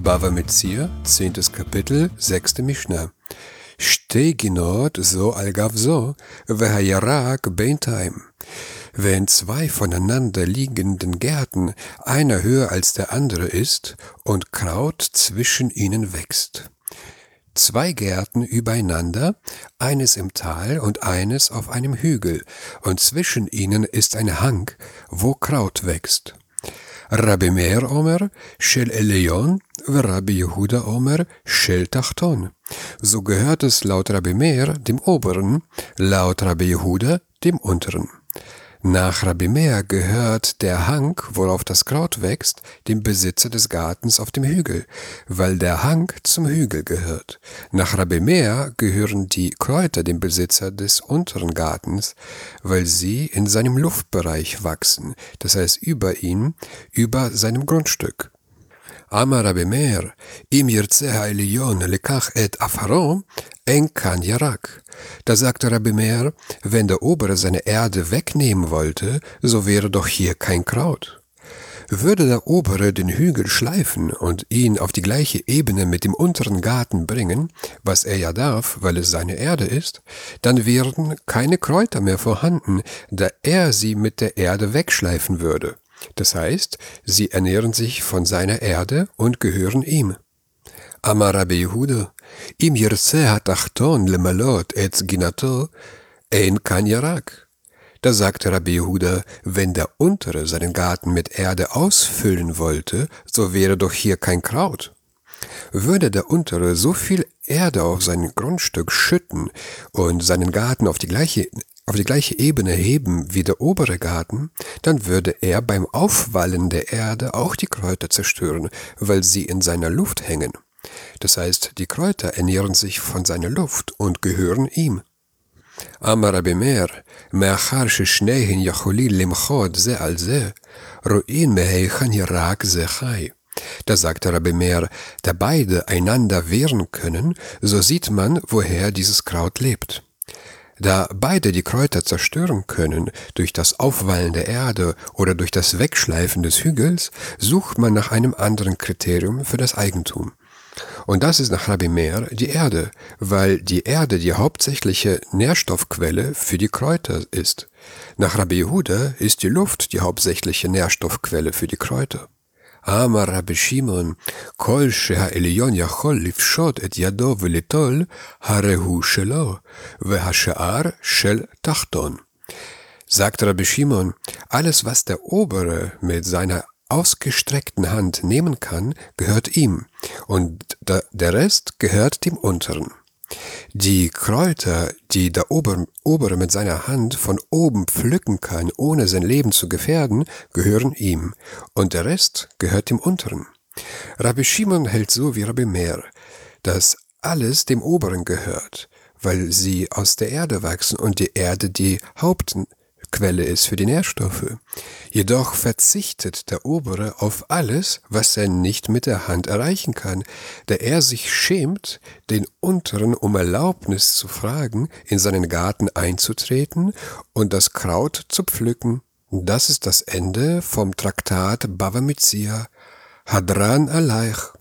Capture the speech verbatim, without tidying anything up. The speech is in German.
Bava Metzia, zehntes Kapitel, sechste Mishnah. Shtei ginot zo al gav zo, vehayarak beintaim. Wenn zwei voneinander liegenden Gärten einer höher als der andere ist und Kraut zwischen ihnen wächst. Zwei Gärten übereinander, eines im Tal und eines auf einem Hügel, und zwischen ihnen ist ein Hang, wo Kraut wächst. Rabbi Meir Omer, Shel Eleyon, Rabbi Yehuda Omer, Shel Tachton. So gehört es laut Rabbi Meir dem Oberen, laut Rabbi Yehuda dem Unteren. Nach Rabbi Meir gehört der Hang, worauf das Kraut wächst, dem Besitzer des Gartens auf dem Hügel, weil der Hang zum Hügel gehört. Nach Rabbi Meir gehören die Kräuter dem Besitzer des unteren Gartens, weil sie in seinem Luftbereich wachsen, das heißt über ihm, über seinem Grundstück. Amar Rabbi Meir, im yirtzeh ha'elyon lekach et afaro, en kan yarak. Da sagte Rabbi Meir, wenn der Obere seine Erde wegnehmen wollte, so wäre doch hier kein Kraut. Würde der Obere den Hügel schleifen und ihn auf die gleiche Ebene mit dem unteren Garten bringen, was er ja darf, weil es seine Erde ist, dann wären keine Kräuter mehr vorhanden, da er sie mit der Erde wegschleifen würde. Das heißt, sie ernähren sich von seiner Erde und gehören ihm. Amar Rabbi Yehuda, im yirtzeh hatachton lemalot et ginato, ein kan yarak. Da sagte Rabbi Yehuda, wenn der Untere seinen Garten mit Erde ausfüllen wollte, so wäre doch hier kein Kraut. Würde der Untere so viel Erde auf sein Grundstück schütten und seinen Garten auf die gleiche auf die gleiche Ebene heben wie der obere Garten, dann würde er beim Aufwallen der Erde auch die Kräuter zerstören, weil sie in seiner Luft hängen. Das heißt, die Kräuter ernähren sich von seiner Luft und gehören ihm. Amar Rabbi Meir, me'achar sheshneihen yacholin limchot ze al ze, ru'in meheichan yarak ze chai. Da sagte Rabbi Meir, da beide einander wehren können, so sieht man, woher dieses Kraut lebt. Da beide die Kräuter zerstören können, durch das Aufwallen der Erde oder durch das Wegschleifen des Hügels, sucht man nach einem anderen Kriterium für das Eigentum. Und das ist nach Rabbi Meir die Erde, weil die Erde die hauptsächliche Nährstoffquelle für die Kräuter ist. Nach Rabbi Yehuda ist die Luft die hauptsächliche Nährstoffquelle für die Kräuter. Amar Rabbi Shimon, kol she'ha'elyon yachol lifshot et yado ve'litol, harehu shelo, ve'hasha'ar shel tachton. Sagt Rabbi Shimon, alles was der Obere mit seiner ausgestreckten Hand nehmen kann, gehört ihm, und der Rest gehört dem Unteren. Die Kräuter, die der Obere mit seiner Hand von oben pflücken kann, ohne sein Leben zu gefährden, gehören ihm, und der Rest gehört dem Unteren. Rabbi Shimon hält so wie Rabbi Meir, dass alles dem Oberen gehört, weil sie aus der Erde wachsen und die Erde die Hauptquelle ist für die Nährstoffe. Jedoch verzichtet der Obere auf alles, was er nicht mit der Hand erreichen kann, da er sich schämt, den Unteren um Erlaubnis zu fragen, in seinen Garten einzutreten und das Kraut zu pflücken. Das ist das Ende vom Traktat Bava Metzia. Hadran Aleich.